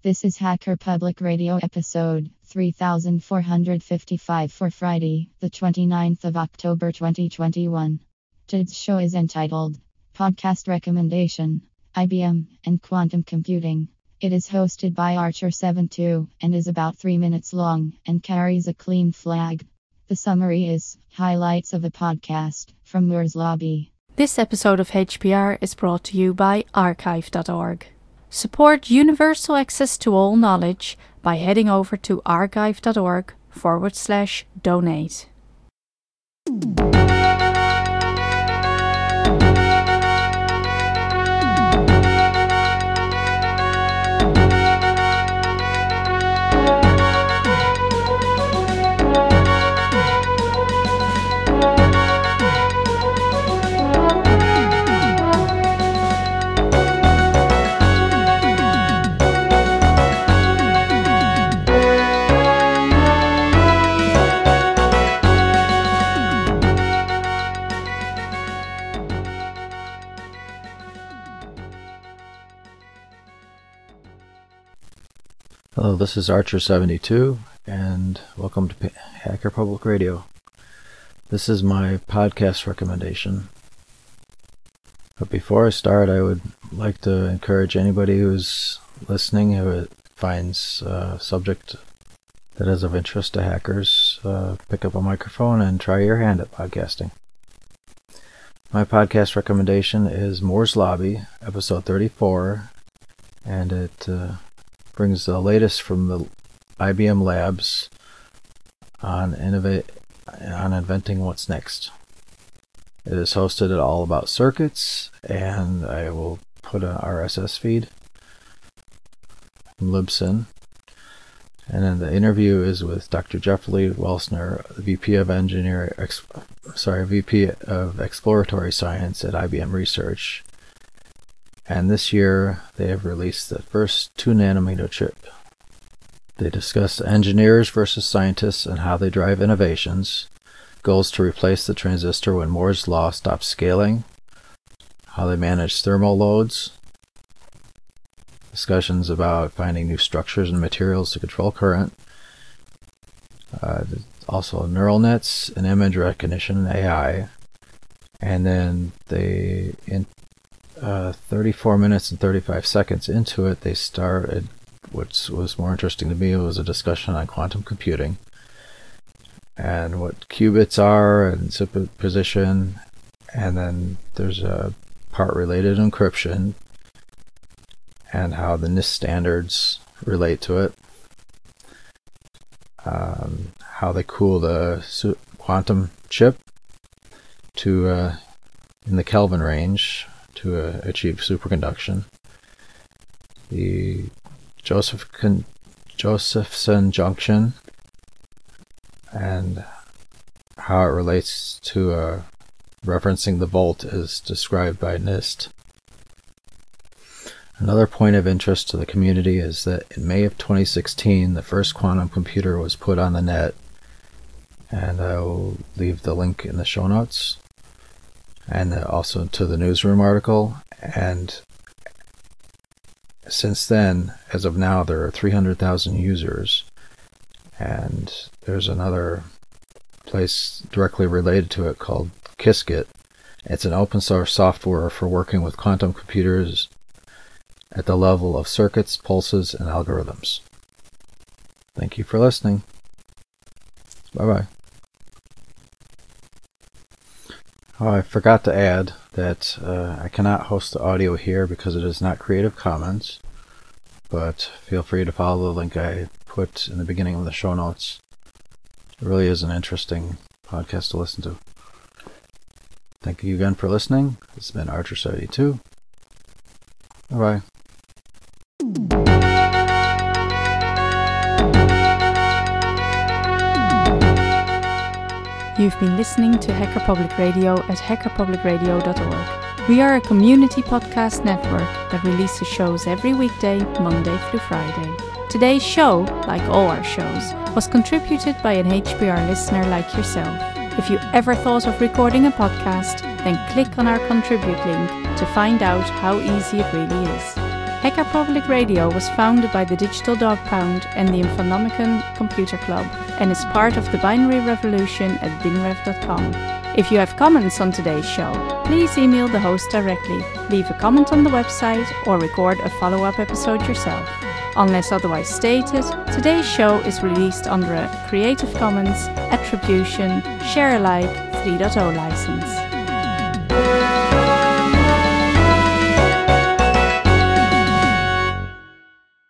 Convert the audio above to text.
This is Hacker Public Radio episode 3455 for Friday, the 29th of October 2021. Today's show is entitled Podcast Recommendation, IBM, and Quantum Computing. It is hosted by Archer72 and is about 3 minutes long and carries a clean flag. The summary is highlights of the podcast from Moore's Lobby. This episode of HPR is brought to you by archive.org. Support universal access to all knowledge by heading over to archive.org/donate. Hello, this is Archer72, and welcome to Hacker Public Radio. This is my podcast recommendation. But before I start, I would like to encourage anybody who's listening who finds a subject that is of interest to hackers, pick up a microphone and try your hand at podcasting. My podcast recommendation is Moore's Lobby, episode 34, and it brings the latest from the IBM labs on inventing what's next. It is hosted at All About Circuits, and I will put an RSS feed from Libsyn. And then the interview is with Dr. Jeffrey Welstner, the VP of Exploratory Science at IBM Research. And this year, they have released the first 2nm chip. They discuss engineers versus scientists and how they drive innovations, goals to replace the transistor when Moore's law stops scaling, how they manage thermal loads, discussions about finding new structures and materials to control current, also neural nets and image recognition and AI, and then they 34 minutes and 35 seconds into it, they started, what was more interesting to me was a discussion on quantum computing and what qubits are and superposition, and then there's a part related to encryption and how the NIST standards relate to it, how they cool the quantum chip to in the Kelvin range to achieve superconduction, the Josephson junction, and how it relates to referencing the volt as described by NIST. Another point of interest to the community is that in May of 2016, the first quantum computer was put on the net, and I will leave the link in the show notes, and also to the newsroom article. And since then, as of now, there are 300,000 users, and there's another place directly related to it called Qiskit. It's an open source software for working with quantum computers at the level of circuits, pulses, and algorithms. Thank you for listening. Bye-bye. Oh, I forgot to add that I cannot host the audio here because it is not Creative Commons, but feel free to follow the link I put in the beginning of the show notes. It really is an interesting podcast to listen to. Thank you again for listening. This has been Archer72. Bye-bye. You've been listening to Hacker Public Radio at hackerpublicradio.org. We are a community podcast network that releases shows every weekday, Monday through Friday. Today's show, like all our shows, was contributed by an HPR listener like yourself. If you ever thought of recording a podcast, then click on our contribute link to find out how easy it really is. Hacker Public Radio was founded by the Digital Dog Pound and the Infonomicon Computer Club and is part of the binary revolution at binrev.com. If you have comments on today's show, please email the host directly, leave a comment on the website, or record a follow-up episode yourself. Unless otherwise stated, today's show is released under a Creative Commons Attribution Share Alike 3.0 license.